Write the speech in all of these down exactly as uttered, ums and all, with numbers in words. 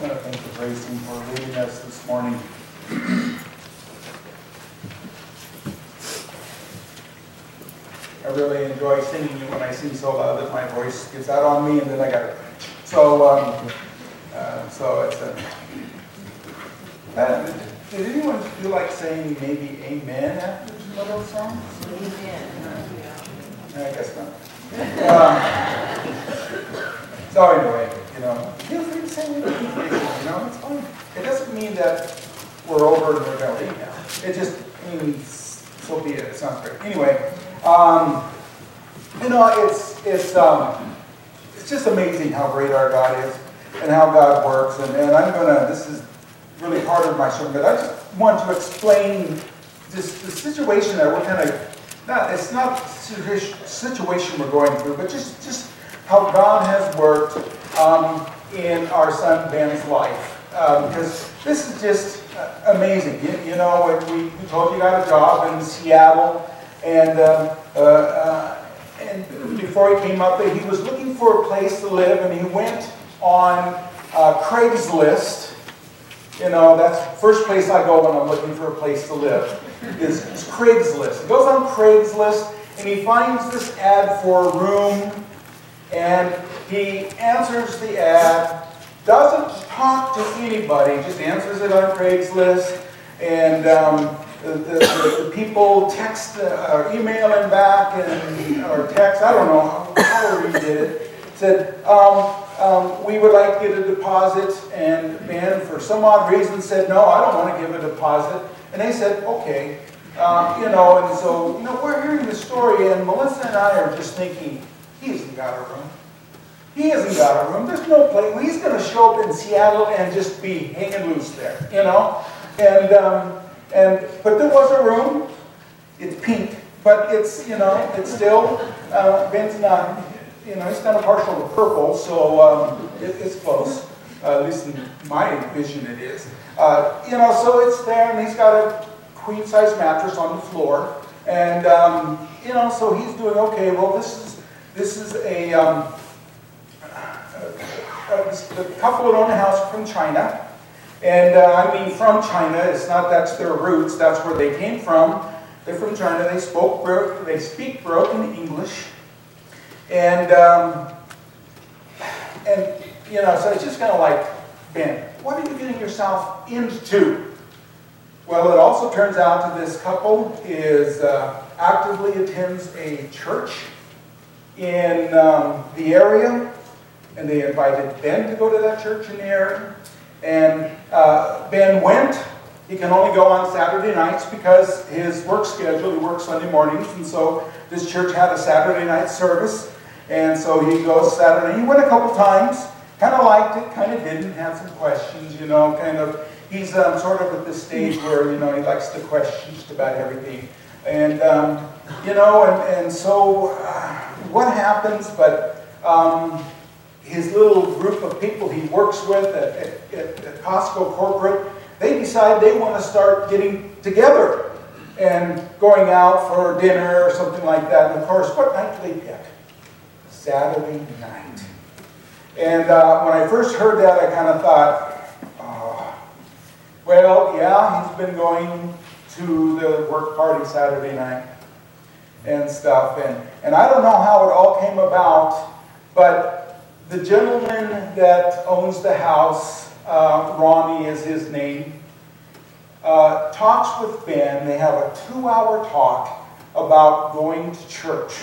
want to thank the praise team for leading us this morning. I really enjoy singing it when I sing so loud that my voice gets out on me, and then I got it. So, um, uh, so it's a. Uh, did, did anyone feel like saying maybe amen after some of those songs? Amen. I guess not. Um, so anyway, you know, feel free to say anything, you know, it's fine. It doesn't mean that we're over in rebellion now. It just means, so be it. It sounds great. Anyway, um, you know, it's it's um, it's just amazing how great our God is and how God works. And, and I'm gonna. This is really part of my sermon, but I just want to explain this the situation that we're kind of. Not, it's not the situation we're going through, but just, just how God has worked um, in our son Ben's life. Um, because this is just uh, amazing. You, you know, we, we told you got a job in Seattle, and um, uh, uh, and before he came up there, he was looking for a place to live, and he went on uh, Craigslist. You know, that's the first place I go when I'm looking for a place to live. Is, is Craigslist. He goes on Craigslist and he finds this ad for a room, and he answers the ad, doesn't talk to anybody, just answers it on Craigslist, and um, the, the, the people text uh, or email him back, and, or text, I don't know, however he did it, said, um, um, we would like to get a deposit, and Ben, for some odd reason, said, no, I don't want to give a deposit. And they said, okay, uh, you know, and so, you know, we're hearing the story, and Melissa and I are just thinking, he hasn't got a room. He hasn't got a room. There's no place. He's going to show up in Seattle and just be hanging loose there, you know. And, um, and but there was a room. It's pink, but it's, you know, it's still, uh, Ben's not, you know, he's kind of partial to purple, so um, it, it's close. Uh, at least in my vision it is. Uh, you know, so it's there, and he's got a queen-size mattress on the floor, and um, you know, so he's doing okay. Well, this is this is a, um, a, a, a couple that own a house from China, and uh, I mean from China. It's not that's their roots. That's where they came from. They're from China. They spoke bro- they speak broken English, and um, and. You know, so it's just kind of like, Ben, what are you getting yourself into? Well, it also turns out that this couple is uh, actively attends a church in um, the area, and they invited Ben to go to that church in the area. And uh, Ben went. He can only go on Saturday nights because his work schedule, he works Sunday mornings, and so this church had a Saturday night service, and so he goes Saturday. He went a couple times. Kind of liked it, kind of didn't, had some questions, you know, kind of, he's um, sort of at this stage where, you know, he likes the questions about everything. And, um, you know, and, and so uh, what happens, but um, his little group of people he works with at, at, at Costco corporate, they decide they want to start getting together and going out for dinner or something like that. And of course, what night do they pick? Saturday night. And uh, when I first heard that, I kind of thought, oh, well, yeah, he's been going to the work party Saturday night and stuff. And, and I don't know how it all came about, but the gentleman that owns the house, uh, Ronnie is his name, uh, talks with Ben. They have a two-hour talk about going to church.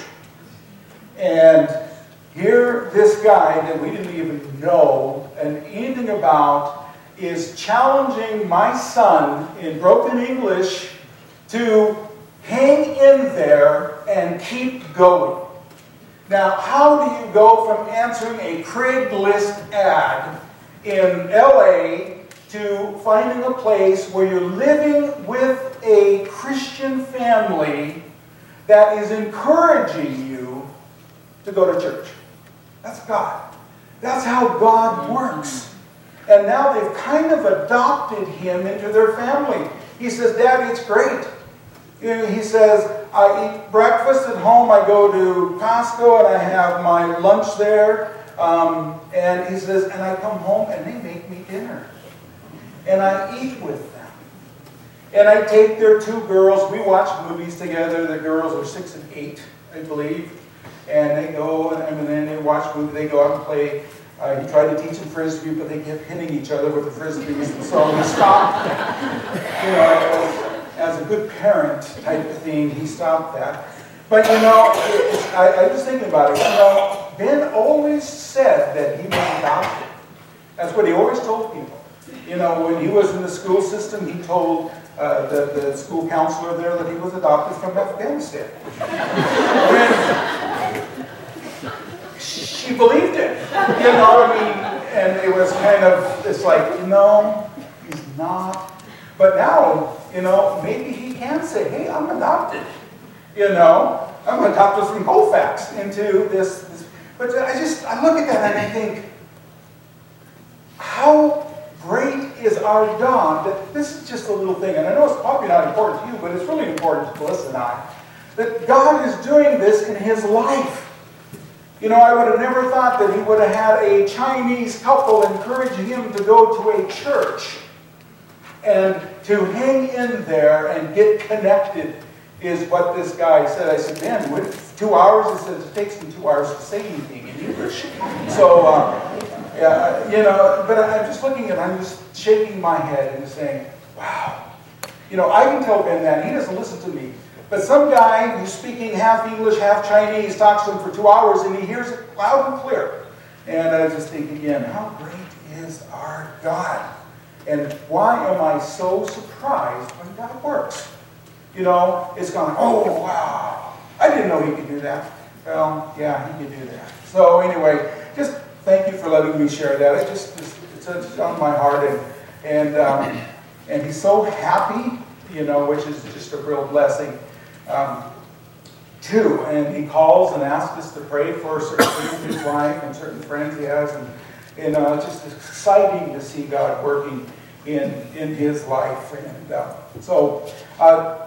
And here, this guy that we didn't even know and anything about is challenging my son in broken English to hang in there and keep going. Now, how do you go from answering a Craigslist ad in L A to finding a place where you're living with a Christian family that is encouraging you to go to church? That's God. That's how God works. And now they've kind of adopted him into their family. He says, Daddy, it's great. You know, he says, I eat breakfast at home. I go to Costco and I have my lunch there. Um, and he says, and I come home and they make me dinner. And I eat with them. And I take their two girls. We watch movies together. The girls are six and eight, I believe. And they go, and, and then they watch movies. They go out and play. Uh, he tried to teach them Frisbee, but they kept hitting each other with the Frisbees. And so he stopped. You know, as a good parent type of thing, he stopped that. But, you know, it, I, I was thinking about it. You know, Ben always said that he was adopted. That's what he always told people. You know, when he was in the school system, he told uh, the, the school counselor there that he was adopted from Afghanistan. And she believed it. You know, I mean, and it was kind of, it's like, you know, he's not. But now, you know, maybe he can say, hey, I'm adopted. You know, I'm adopted from Colfax into this, this. But I just, I look at that and I think, how great is our God that this is just a little thing, and I know it's probably not important to you, but it's really important to Melissa and I, that God is doing this in his life. You know, I would have never thought that he would have had a Chinese couple encouraging him to go to a church and to hang in there and get connected is what this guy said. I said, Ben, what, two hours? He said, it takes him two hours to say anything in English. So, uh, yeah, you know, but I'm just looking at, I'm just shaking my head and saying, wow. You know, I can tell Ben that. He doesn't listen to me. But some guy who's speaking half English, half Chinese, talks to him for two hours and he hears it loud and clear. And I just think again, how great is our God? And why am I so surprised when God works? You know, it's gone, oh, wow. I didn't know he could do that. Well, yeah, he could do that. So anyway, just thank you for letting me share that. It just, it's, it's on my heart. And, and, um, and he's so happy, you know, which is just a real blessing. Um, too, and he calls and asks us to pray for certain things in his life and certain friends he has, and, and uh, it's just exciting to see God working in in his life. And uh, so, uh,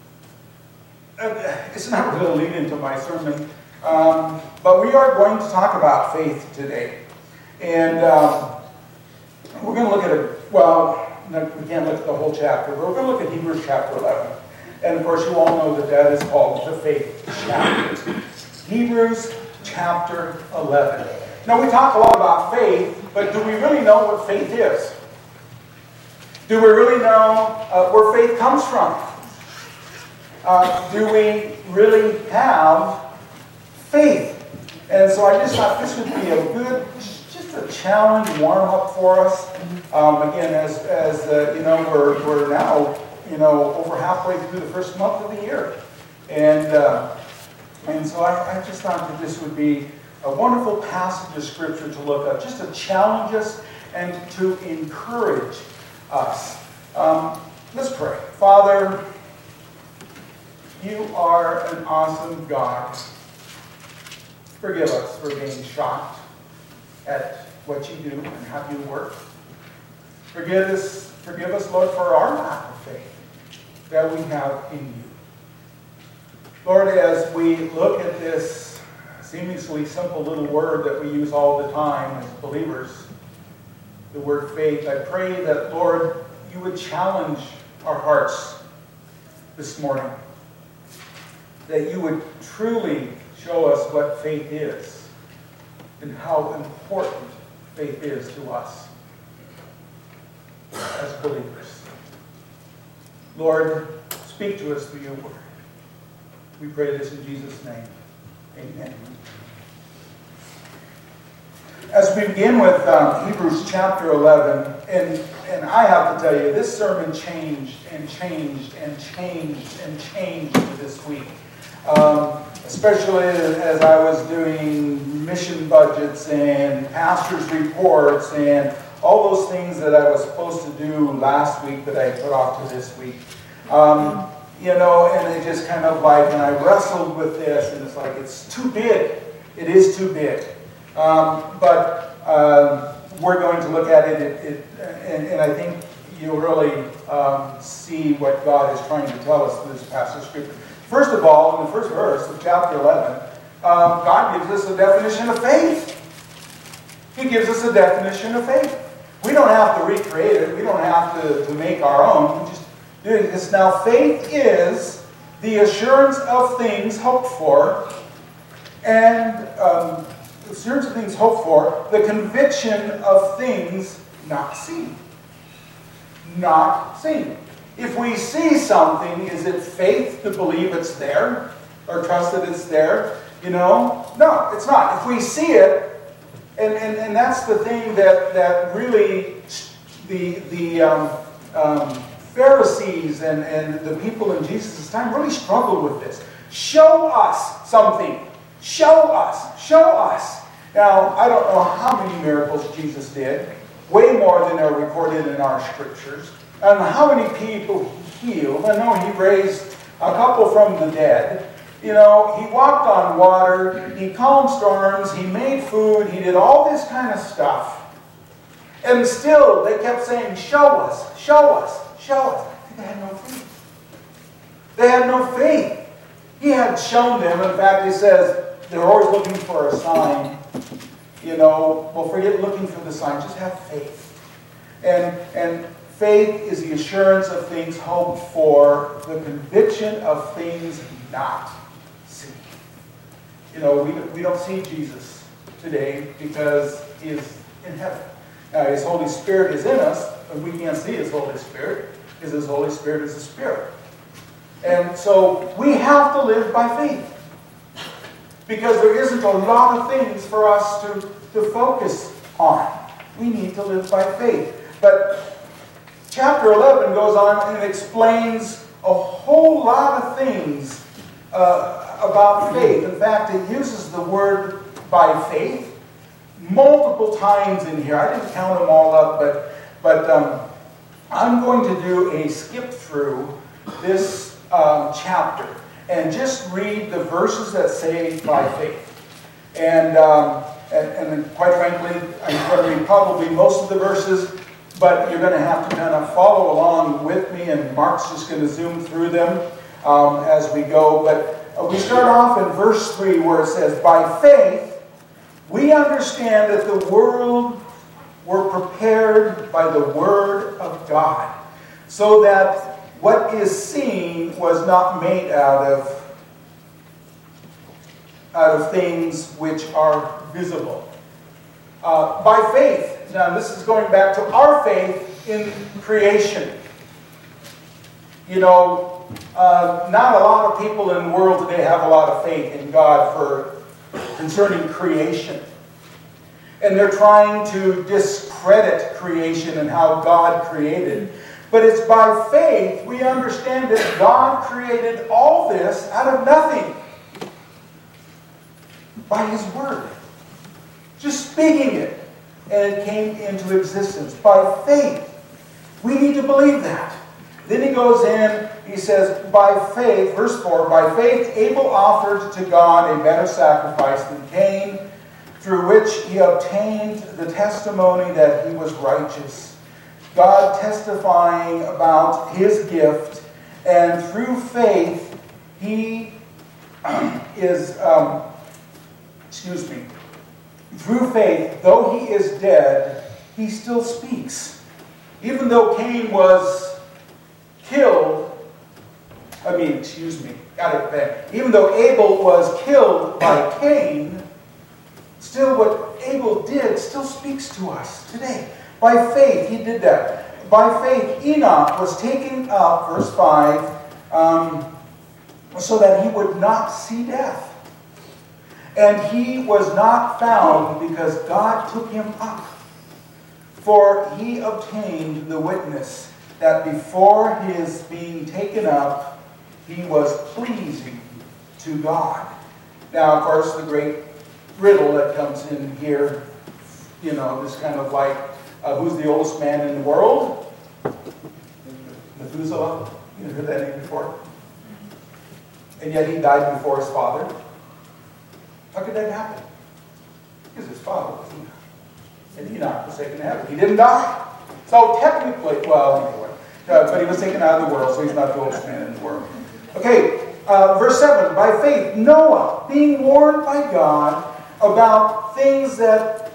it's not really lead into my sermon, um, but we are going to talk about faith today, and um, we're going to look at it. Well, no, we can't look at the whole chapter, but we're going to look at Hebrews chapter eleven. And of course, you all know that that is called the faith chapter. Hebrews chapter eleven. Now, we talk a lot about faith, but do we really know what faith is? Do we really know uh, where faith comes from? Uh, do we really have faith? And so I just thought this would be a good, just a challenge, warm-up for us. Um, again, as, as uh, you know, we're, we're now... you know, over halfway through the first month of the year. And uh, and so I, I just thought that this would be a wonderful passage of Scripture to look at, just to challenge us and to encourage us. Um, let's pray. Father, you are an awesome God. Forgive us for being shocked at what you do and how you work. Forgive us, forgive us, Lord, for our lack of faith that we have in you. Lord, as we look at this seemingly simple little word that we use all the time as believers, the word faith, I pray that, Lord, you would challenge our hearts this morning, that you would truly show us what faith is and how important faith is to us as believers. Lord, speak to us through your word. We pray this in Jesus' name. Amen. As we begin with um, Hebrews chapter eleven, and, and I have to tell you, this sermon changed and changed and changed and changed this week. Um, especially as I was doing mission budgets and pastor's reports and all those things that I was supposed to do last week that I put off to this week. Um, you know, and it just kind of like, and I wrestled with this, and it's like, it's too big. It is too big. Um, but um, we're going to look at it, it, it and, and I think you'll really um, see what God is trying to tell us through this passage of Scripture. First of all, in the first verse of chapter eleven, um, God gives us a definition of faith. He gives us a definition of faith. We don't have to recreate it. We don't have to, to make our own. We just do this. Now, faith is the assurance of things hoped for, and um, assurance of things hoped for, the conviction of things not seen. Not seen. If we see something, is it faith to believe it's there? Or trust that it's there? You know? No, it's not. If we see it, and, and, and that's the thing that, that really the, the um, um, Pharisees and, and the people in Jesus' time really struggled with this. Show us something. Show us. Show us. Now, I don't know how many miracles Jesus did. Way more than are recorded in our scriptures. And how many people he healed. I know he raised a couple from the dead. You know, he walked on water. He calmed storms. He made food. He did all this kind of stuff. And still, they kept saying, show us, show us, show us. They had no faith. They had no faith. He had shown them. In fact, he says, they're always looking for a sign. You know, well, forget looking for the sign. Just have faith. And, and faith is the assurance of things hoped for, the conviction of things not seen. You know, we, we don't see Jesus today because he is in heaven. Now, his Holy Spirit is in us, and we can't see his Holy Spirit because his Holy Spirit is a spirit. And so we have to live by faith. Because there isn't a lot of things for us to, to focus on. We need to live by faith. But chapter eleven goes on and explains a whole lot of things uh, about faith. In fact, it uses the word by faith multiple times in here. I didn't count them all up, but, but um, I'm going to do a skip through this um, chapter. And just read the verses that say by faith. And, um, and, and quite frankly, I'm going to read probably most of the verses, but you're going to have to kind of follow along with me, and Mark's just going to zoom through them um, as we go. But uh, we start off in verse three where it says, by faith, we understand that the world were prepared by the word of God, so that what is seen was not made out of, out of things which are visible. Uh, by faith, now this is going back to our faith in creation. You know, uh, not a lot of people in the world today have a lot of faith in God for concerning creation. And they're trying to discredit creation and how God created. But it's by faith we understand that God created all this out of nothing. By his word. Just speaking it. And it came into existence. By faith. We need to believe that. Then he goes in, he says, by faith, verse four, by faith Abel offered to God a better sacrifice than Cain, through which he obtained the testimony that he was righteous. God testifying about his gift, and through faith, he is, um, excuse me, through faith, though he is dead, he still speaks. Even though Cain was killed, I mean, excuse me, got it back. Even though Abel was killed by Cain, still what Abel did still speaks to us today. By faith, he did that. By faith, Enoch was taken up, verse five, um, so that he would not see death. And he was not found because God took him up. For he obtained the witness that before his being taken up, he was pleasing to God. Now, of course, the great riddle that comes in here, you know, this kind of like, Uh, who's the oldest man in the world? Methuselah. You heard that name before? And yet he died before his father. How could that happen? Because his father was Enoch. And Enoch was taken to heaven. He didn't die. So technically, well, anyway. Uh, but he was taken out of the world, so he's not the oldest man in the world. Okay, uh, verse seven. By faith, Noah, being warned by God about things that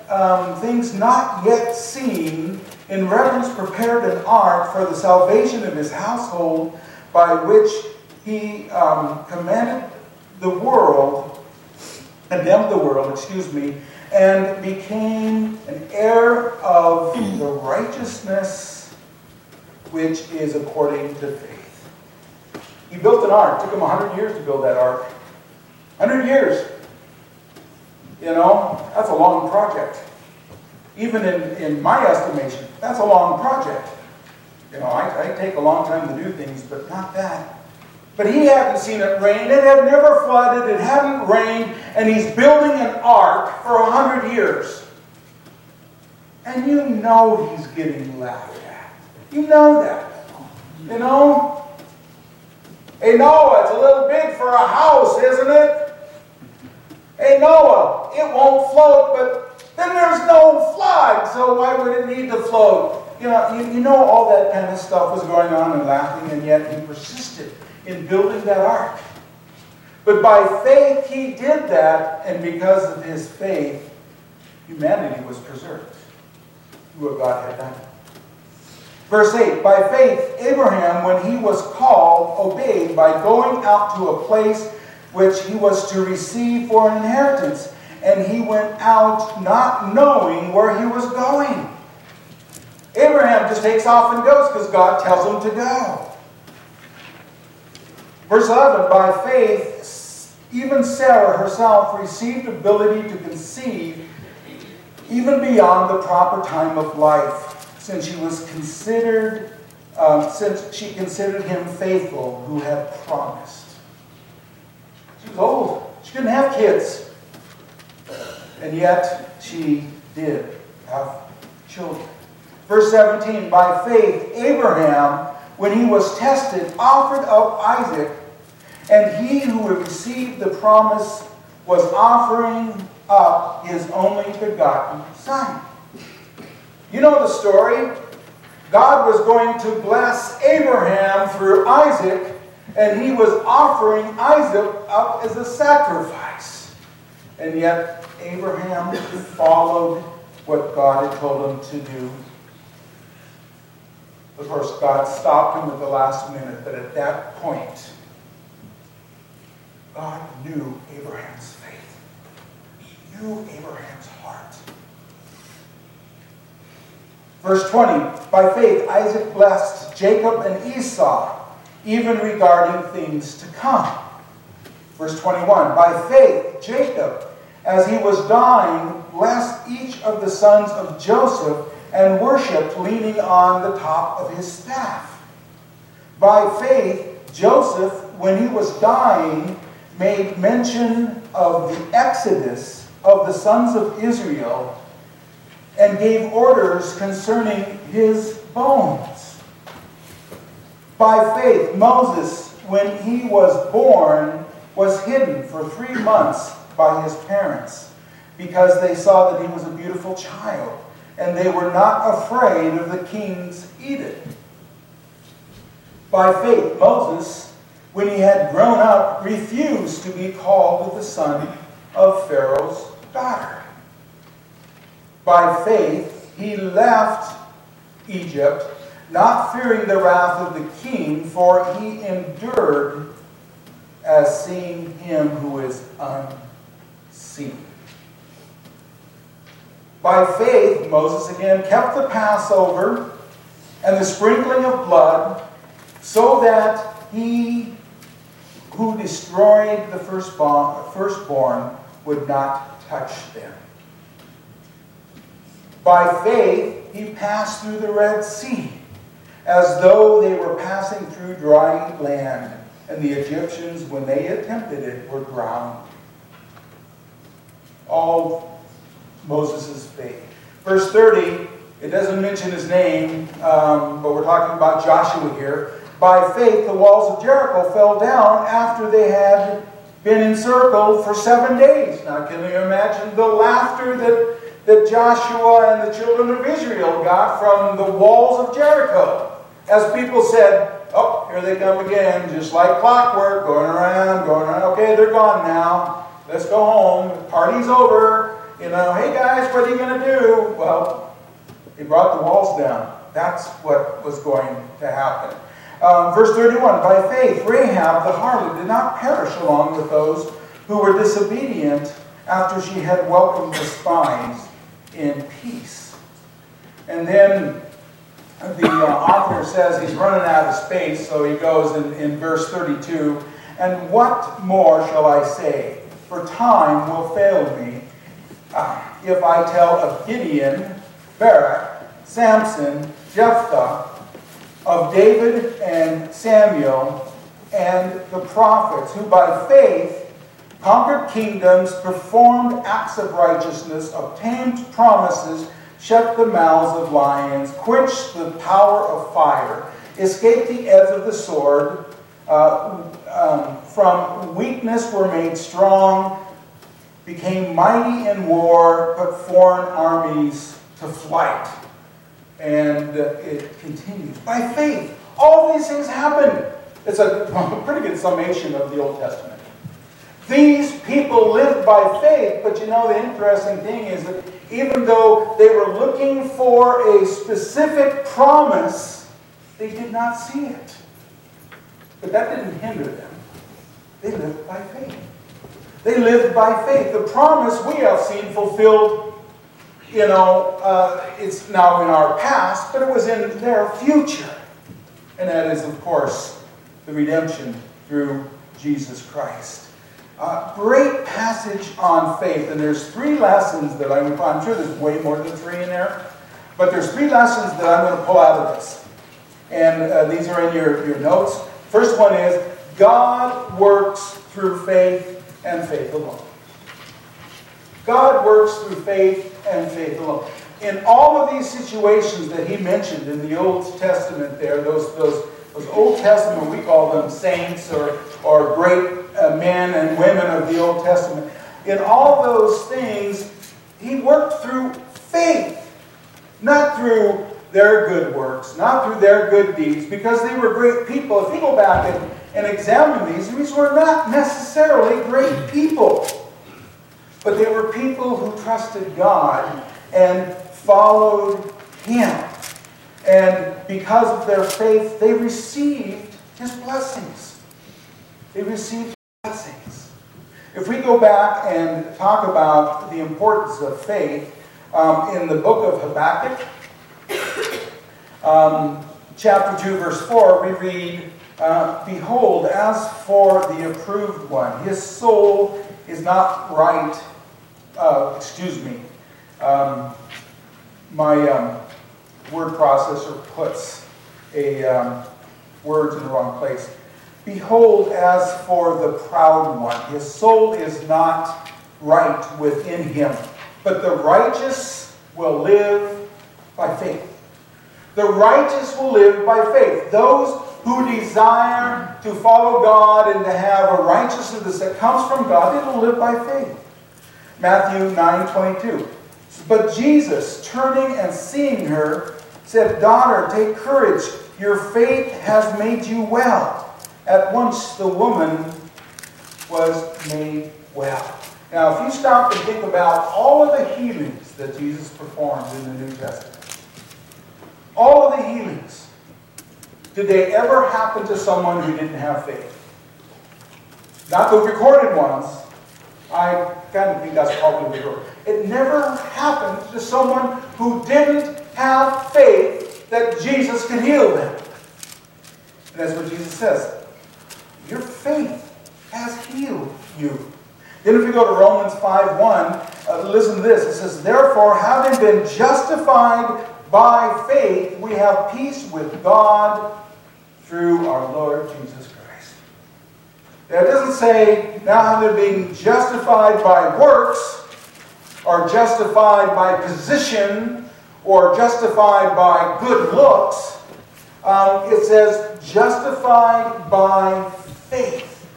um, things not yet seen, in reverence prepared an ark for the salvation of his household, by which he um, commanded the world, condemned the world, excuse me, and became an heir of the righteousness which is according to faith. He built an ark. It took him a hundred years to build that ark. A hundred years. You know, that's a long project. Even in, in my estimation, that's a long project. You know, I, I take a long time to do things, but not that. But he hadn't seen it rain. It had never flooded. It hadn't rained. And he's building an ark for a hundred years. And you know he's getting laughed at. You know that. You know? Hey, Noah, it's a little big for a house, isn't it? Hey, Noah, it won't float, but then there's no flood, so why would it need to float? You know, you, you know all that kind of stuff was going on and laughing, and yet he persisted in building that ark. But by faith he did that, and because of his faith, humanity was preserved through what God had done. Verse eight, by faith Abraham, when he was called, obeyed by going out to a place which he was to receive for an inheritance. And he went out not knowing where he was going. Abraham just takes off and goes because God tells him to go. Verse eleven, by faith, even Sarah herself received ability to conceive even beyond the proper time of life, since she was considered, um, since she considered him faithful who had promised. She was old. She couldn't have kids. And yet she did have children. Verse seventeen, by faith Abraham, when he was tested, offered up Isaac, and he who had received the promise was offering up his only begotten son. You know the story. God was going to bless Abraham through Isaac, and he was offering Isaac up as a sacrifice. And yet Abraham followed what God had told him to do. Of course, God stopped him at the last minute, but at that point, God knew Abraham's faith. He knew Abraham's heart. Verse twenty, by faith Isaac blessed Jacob and Esau, even regarding things to come. Verse twenty-one, by faith Jacob, as he was dying, blessed each of the sons of Joseph and worshipped, leaning on the top of his staff. By faith Joseph, when he was dying, made mention of the exodus of the sons of Israel and gave orders concerning his bones. By faith Moses, when he was born, was hidden for three months by his parents, because they saw that he was a beautiful child, and they were not afraid of the king's edict. By faith Moses, when he had grown up, refused to be called the son of Pharaoh's daughter. By faith he left Egypt, not fearing the wrath of the king, for he endured as seeing him who is unseen. By faith, Moses again kept the Passover and the sprinkling of blood, so that he who destroyed the firstborn, firstborn would not touch them. By faith, he passed through the Red Sea, as though they were passing through dry land, and the Egyptians, when they attempted it, were drowned. All Moses' faith. Verse thirty, it doesn't mention his name, um, but we're talking about Joshua here. By faith, the walls of Jericho fell down after they had been encircled for seven days. Now, can you imagine the laughter that, that Joshua and the children of Israel got from the walls of Jericho? As people said, oh, here they come again, just like clockwork, going around, going around. Okay, they're gone now. Let's go home. The party's over. You know, hey guys, what are you going to do? Well, he brought the walls down. That's what was going to happen. Um, verse thirty-one, by faith, Rahab the harlot did not perish along with those who were disobedient after she had welcomed the spies in peace. And then the uh, author says he's running out of space, so he goes in, in verse thirty-two, and what more shall I say? For time will fail me uh, if I tell of Gideon, Barak, Samson, Jephthah, of David and Samuel, and the prophets, who by faith conquered kingdoms, performed acts of righteousness, obtained promises, shut the mouths of lions, quenched the power of fire, escaped the edge of the sword, uh, um, from weakness were made strong, became mighty in war, put foreign armies to flight. And uh, it continues. By faith, all these things happened. It's a pretty good summation of the Old Testament. These people lived by faith, but you know the interesting thing is that even though they were looking for a specific promise, they did not see it. But that didn't hinder them. They lived by faith. They lived by faith. The promise we have seen fulfilled, you know, uh, it's now in our past, but it was in their future. And that is, of course, the redemption through Jesus Christ. Uh, great passage on faith, and there's three lessons that I'm, I'm sure there's way more than three in there, but there's three lessons that I'm going to pull out of this. And uh, these are in your, your notes. First one is, God works through faith and faith alone. God works through faith and faith alone. In all of these situations that he mentioned in the Old Testament there, those, those, those Old Testament, we call them saints or, or great uh, men and women of the Old Testament. In all those things, he worked through faith, not through their good works, not through their good deeds, because they were great people. If you go back and, and examine these, these were not necessarily great people. But they were people who trusted God and followed him. And because of their faith, they received his blessings. They received his blessings. If we go back and talk about the importance of faith, um, in the book of Habakkuk, um, chapter two, verse four, we read, uh, Behold, as for the approved one, his soul is not right. Uh, excuse me. Um, my um, word processor puts a um, words in the wrong place. Behold, as for the proud one, his soul is not right within him, but the righteous will live by faith. The righteous will live by faith. Those who desire to follow God and to have a righteousness that comes from God, they will live by faith. Matthew nine twenty-two. But Jesus, turning and seeing her, said, Daughter, take courage. Your faith has made you well. At once the woman was made well. Now, if you stop and think about all of the healings that Jesus performed in the New Testament, all of the healings, did they ever happen to someone who didn't have faith? Not the recorded ones. I kind of think that's probably the rule. It never happened to someone who didn't have faith that Jesus could heal them. And that's what Jesus says. Your faith has healed you. Then if we go to Romans five one, uh, listen to this. It says, Therefore, having been justified by faith, we have peace with God through our Lord Jesus Christ. Now, it doesn't say, now they're being justified by works, or justified by position, or justified by good looks. Um, it says, justified by faith.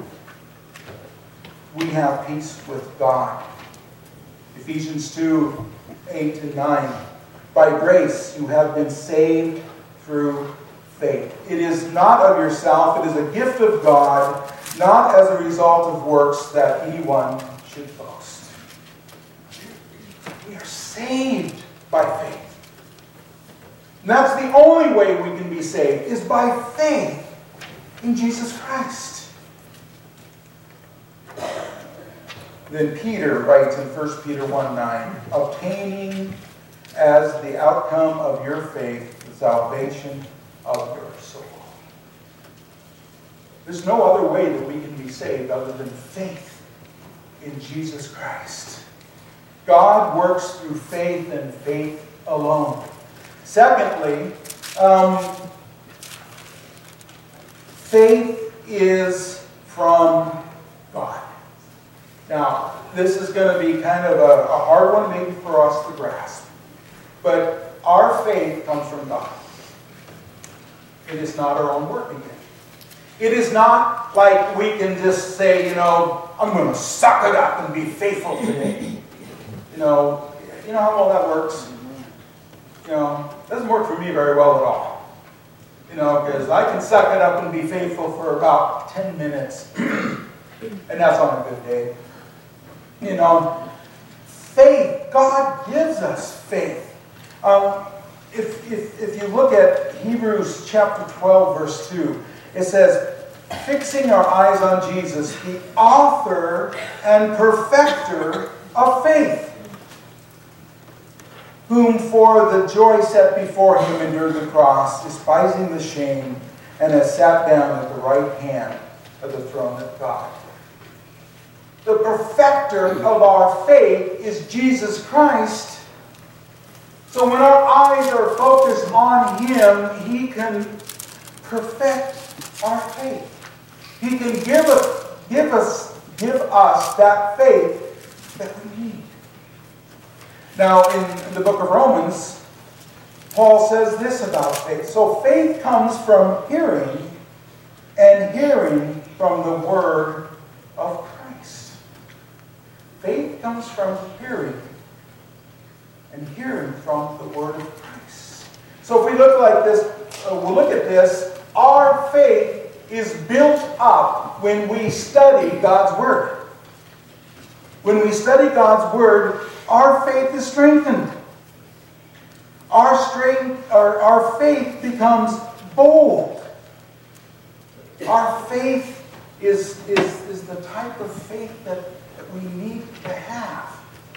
We have peace with God. Ephesians two, eight and nine. By grace you have been saved through faith. It is not of yourself, it is a gift of God, not as a result of works that anyone should boast. saved by faith. And that's the only way we can be saved, is by faith in Jesus Christ. Then Peter writes in First Peter one nine, obtaining as the outcome of your faith the salvation of your soul. There's no other way that we can be saved other than faith in Jesus Christ. God works through faith and faith alone. Secondly, um, faith is from God. Now, this is going to be kind of a, a hard one maybe for us to grasp. But our faith comes from God. It is not our own working again. It is not like we can just say, you know, I'm going to suck it up and be faithful today. You know, you know how well that works? You know, it doesn't work for me very well at all. You know, because I can suck it up and be faithful for about ten minutes. And that's on a good day. You know, faith, God gives us faith. Um, if, if, if you look at Hebrews chapter twelve, verse two, it says, fixing our eyes on Jesus, the author and perfecter of faith, whom for the joy set before him endured the cross, despising the shame, and has sat down at the right hand of the throne of God. The perfecter of our faith is Jesus Christ. So when our eyes are focused on Him, He can perfect our faith. He can give us, give us, give us that faith that we need. Now, in the book of Romans, Paul says this about faith. So faith comes from hearing, and hearing from the word of Christ. Faith comes from hearing, and hearing from the word of Christ. So if we look like this, uh, we'll look at this. Our faith is built up when we study God's word. When we study God's word, our faith is strengthened. Our strength, our, our faith becomes bold. Our faith is, is, is the type of faith that, that we need to have.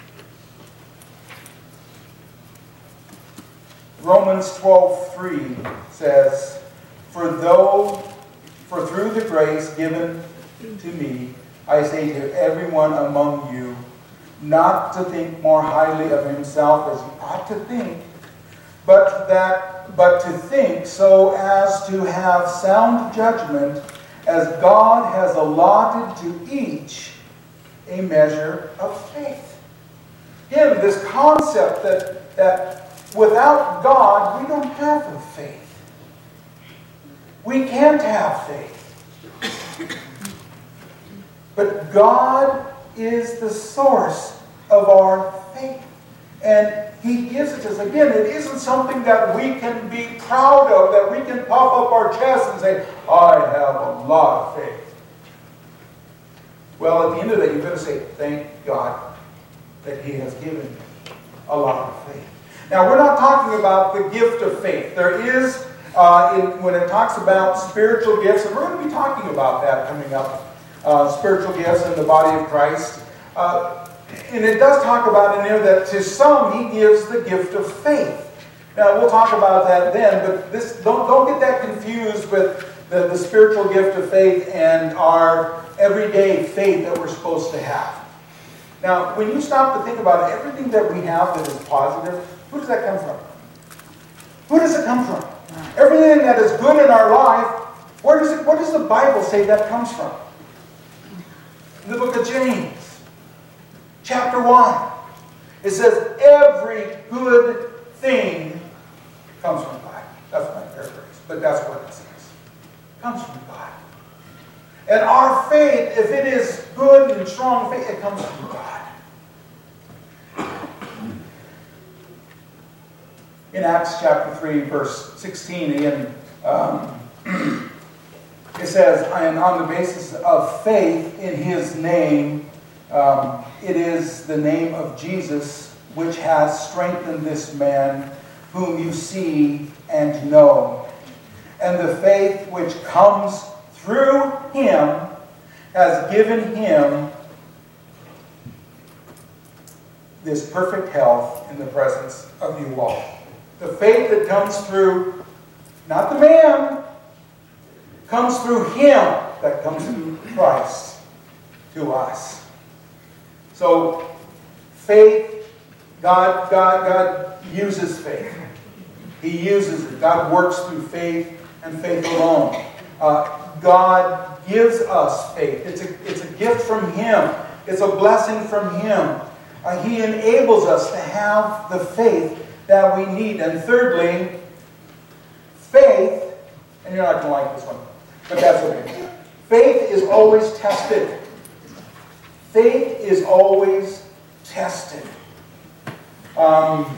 Romans twelve three says, For though, for through the grace given to me, I say to everyone among you, not to think more highly of himself as he ought to think, but that, but to think so as to have sound judgment, as God has allotted to each a measure of faith. Again, this concept that, that without God, we don't have a faith. We can't have faith. But God is the source of our faith. And He gives it to us. Again, it isn't something that we can be proud of, that we can puff up our chest and say, I have a lot of faith. Well, at the end of that, you've got to say, thank God that He has given me a lot of faith. Now, we're not talking about the gift of faith. There is, uh, in, when it talks about spiritual gifts, and we're going to be talking about that coming up, uh, spiritual gifts in the body of Christ. Uh, and it does talk about in there that to some He gives the gift of faith. Now, we'll talk about that then, but this don't, don't get that confused with the, the spiritual gift of faith and our everyday faith that we're supposed to have. Now, when you stop to think about it, everything that we have that is positive, who does that come from? Who does it come from? Everything that is good in our life, where does it, what does the Bible say that comes from? In the book of James, chapter one, it says, every good thing comes from God. That's my paraphrase, but that's what it says. It comes from God. And our faith, if it is good and strong faith, it comes from God. In Acts chapter three, verse sixteen, again, um, it says, and on the basis of faith in His name, um, it is the name of Jesus which has strengthened this man whom you see and know. And the faith which comes through him has given him this perfect health in the presence of you all. The faith that comes through, not the man, comes through him, that comes through Christ to us. So, faith, God, God, God uses faith. He uses it. God works through faith and faith alone. Uh, God gives us faith. It's a, it's a gift from him. It's a blessing from him. Uh, he enables us to have the faith that we need. And thirdly, faith, and you're not going to like this one, but that's okay. Faith is always tested. Faith is always tested. Um,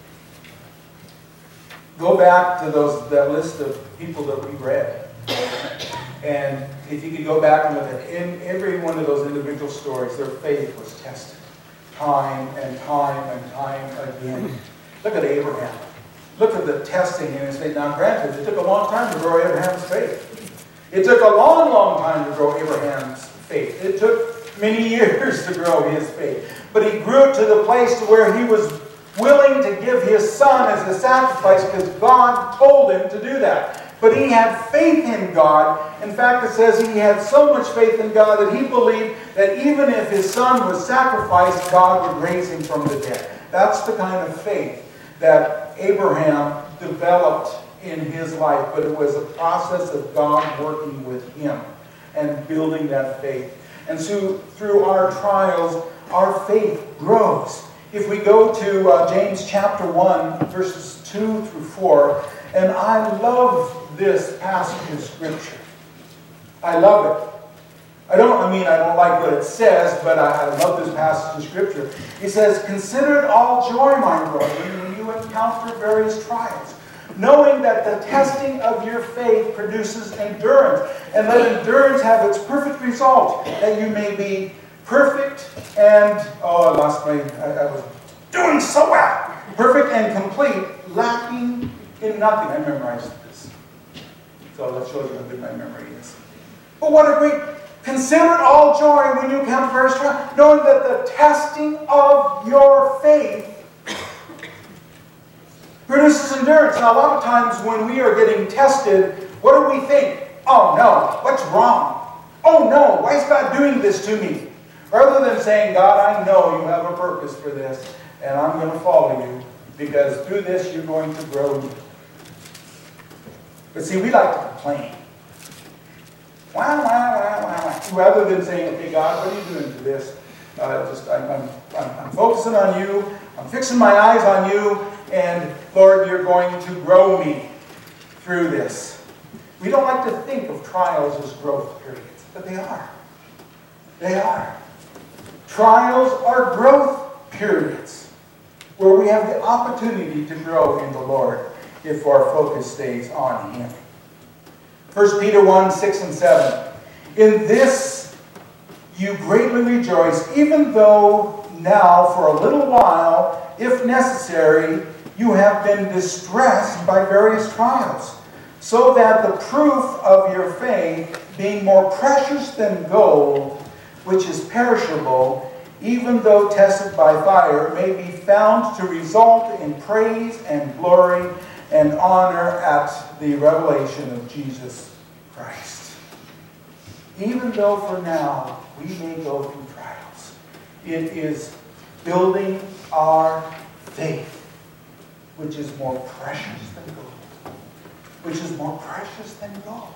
go back to those that list of people that we read. And if you could go back and look at in every one of those individual stories, their faith was tested. Time and time and time again. Look at Abraham. Look at the testing in his faith. Now granted, it took a long time to grow Abraham's faith. It took a long, long time to grow Abraham's faith. It took many years to grow his faith. But he grew to the place to where he was willing to give his son as a sacrifice because God told him to do that. But he had faith in God. In fact, it says he had so much faith in God that he believed that even if his son was sacrificed, God would raise him from the dead. That's the kind of faith that Abraham developed in his life. But it was a process of God working with him and building that faith. And so through our trials, our faith grows. If we go to uh, James chapter one, verses two through four, and I love this passage of Scripture. I love it. I don't, I mean, I don't like what it says, but I, I love this passage of Scripture. He says, "Consider it all joy, my brethren, when you encounter various trials, knowing that the testing of your faith produces endurance, and let endurance have its perfect result, that you may be perfect and," oh, I lost my, I, I was doing so well. "Perfect and complete, lacking in nothing." I memorized this. So that shows you how good my memory is. But what a great, consider it all joy when you encounter various trials, knowing that the testing of your faith produces endurance. Now, a lot of times when we are getting tested, what do we think? Oh no, what's wrong? Oh no, why is God doing this to me? Rather than saying, "God, I know you have a purpose for this, and I'm going to follow you, because through this you're going to grow me." But see, we like to complain. Wow, wow, wow, wow, wow. Rather than saying, "Okay, God, what are you doing to this? Uh, just, I'm, I'm, I'm, I'm focusing on you. I'm fixing my eyes on you. And Lord, you're going to grow me through this." We don't like to think of trials as growth periods, but they are. They are. Trials are growth periods where we have the opportunity to grow in the Lord if our focus stays on Him. First Peter one, six and seven. "In this you greatly rejoice, even though now for a little while, if necessary, you have been distressed by various trials, so that the proof of your faith, being more precious than gold, which is perishable, even though tested by fire, may be found to result in praise and glory and honor at the revelation of Jesus Christ." Even though for now we may go through trials, it is building our faith, which is more precious than gold. Which is more precious than gold.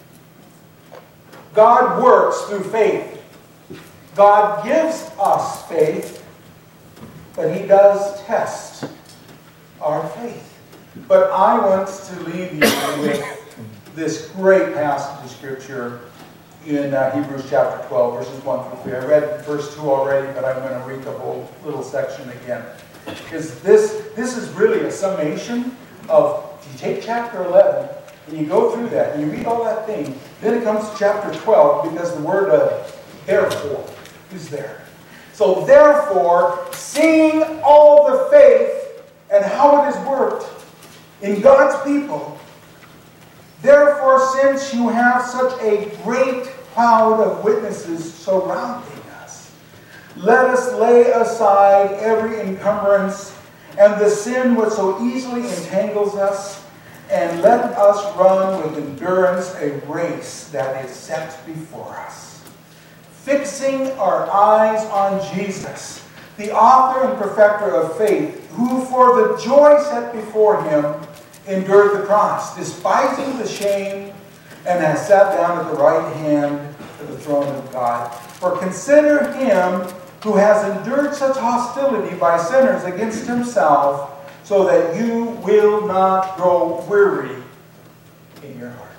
God works through faith. God gives us faith, but He does test our faith. But I want to leave you with this great passage of Scripture in uh, Hebrews chapter twelve, verses one through three. I read verse two already, but I'm going to read the whole little section again. Because this, this is really a summation of, if you take chapter eleven, and you go through that, and you read all that thing, then it comes to chapter twelve, because the word uh, therefore is there. So therefore, seeing all the faith and how it has worked in God's people, therefore, since you have such a great cloud of witnesses surrounding us, let us lay aside every encumbrance and the sin which so easily entangles us, and let us run with endurance a race that is set before us, fixing our eyes on Jesus, the author and perfecter of faith, who for the joy set before him endured the cross, despising the shame, and has sat down at the right hand of the throne of God. For consider him who has endured such hostility by sinners against himself, so that you will not grow weary in your heart.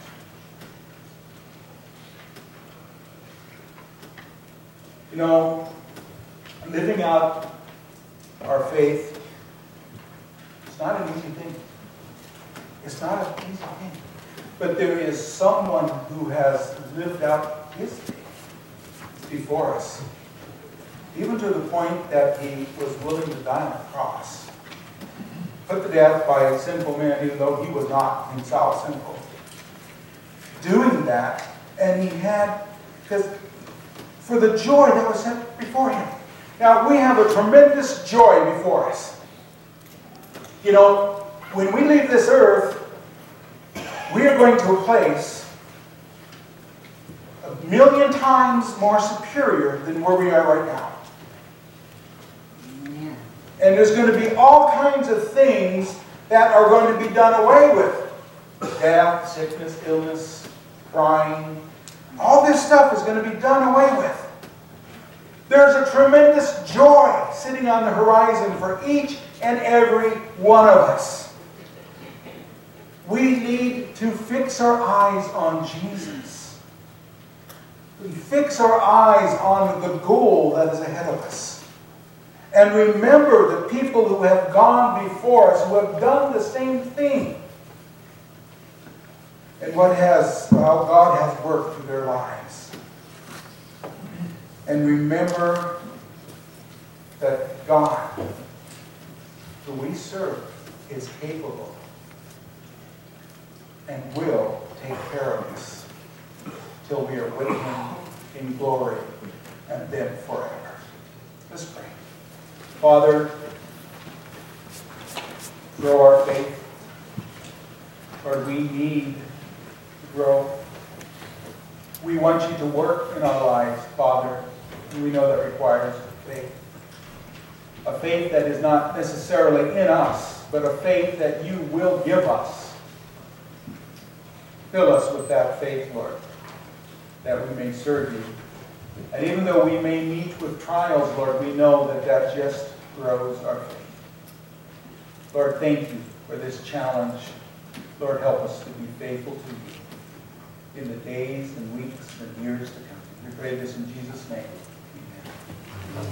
You know, living out our faith, it's not an easy thing. It's not an easy thing. But there is someone who has lived out his faith before us, even to the point that he was willing to die on a cross, put to death by a sinful man, even though he was not himself sinful. Doing that, and he had, because for the joy that was set before him. Now, we have a tremendous joy before us. You know, when we leave this earth, we are going to a place a million times more superior than where we are right now. Amen. And there's going to be all kinds of things that are going to be done away with. Death, sickness, illness, crying. All this stuff is going to be done away with. There's a tremendous joy sitting on the horizon for each and every one of us. We need to fix our eyes on Jesus. We fix our eyes on the goal that is ahead of us. And remember the people who have gone before us, who have done the same thing. And what has, how God has worked through their lives. And remember that God, who we serve, is capable and will take care of us till we are with him in glory and then forever. Let's pray. Father, grow our faith. Lord, we need to grow. We want you to work in our lives, Father, and we know that requires faith. A faith that is not necessarily in us, but a faith that you will give us. Fill us with that faith, Lord, that we may serve you. And even though we may meet with trials, Lord, we know that that just grows our faith. Lord, thank you for this challenge. Lord, help us to be faithful to you in the days and weeks and years to come. We pray this in Jesus' name.